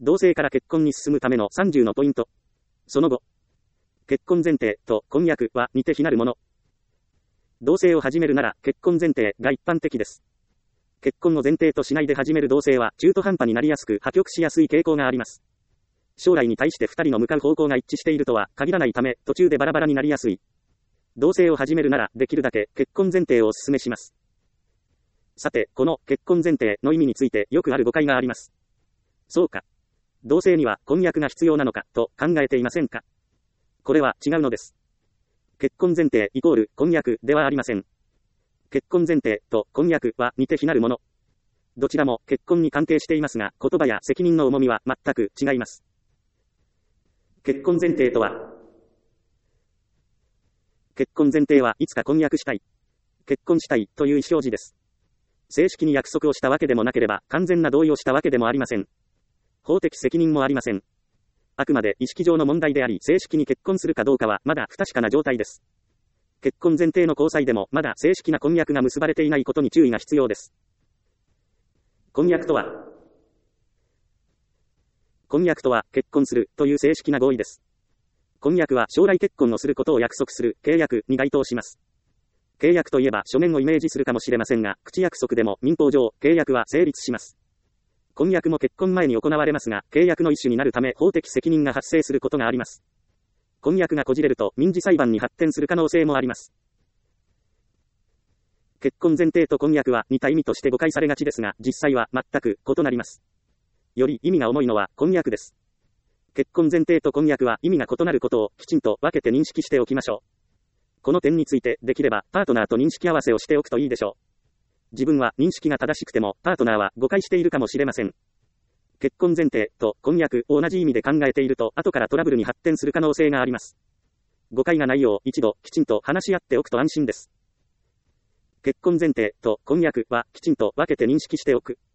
同性から結婚に進むための30のポイント。その後、結婚前提と婚約は似て非なるもの。同棲を始めるなら結婚前提が一般的です。結婚を前提としないで始める同棲は中途半端になりやすく破局しやすい傾向があります。将来に対して2人の向かう方向が一致しているとは限らないため途中でバラバラになりやすい。同棲を始めるならできるだけ結婚前提をお勧めします。さて、この結婚前提の意味についてよくある誤解があります。そうか。同棲には婚約が必要なのかと考えていませんか。これは違うのです。結婚前提イコール婚約ではありません。結婚前提と婚約は似て非なるもの。どちらも結婚に関係していますが、言葉や責任の重みは全く違います。結婚前提とは、結婚前提はいつか婚約したい、結婚したいという意思表示です。正式に約束をしたわけでもなければ、完全な同意をしたわけでもありません。法的責任もありません。あくまで意識上の問題であり、正式に結婚するかどうかはまだ不確かな状態です。結婚前提の交際でもまだ正式な婚約が結ばれていないことに注意が必要です。婚約とは、婚約とは結婚するという正式な合意です。婚約は将来結婚をすることを約束する契約に該当します。契約といえば書面をイメージするかもしれませんが、口約束でも民法上契約は成立します。婚約も結婚前に行われますが、契約の一種になるため法的責任が発生することがあります。婚約がこじれると民事裁判に発展する可能性もあります。結婚前提と婚約は似た意味として誤解されがちですが、実際は全く異なります。より意味が重いのは婚約です。結婚前提と婚約は意味が異なることをきちんと分けて認識しておきましょう。この点についてできればパートナーと認識合わせをしておくといいでしょう。自分は認識が正しくてもパートナーは誤解しているかもしれません。結婚前提と婚約を同じ意味で考えていると後からトラブルに発展する可能性があります。誤解がないよう一度きちんと話し合っておくと安心です。結婚前提と婚約はきちんと分けて認識しておく。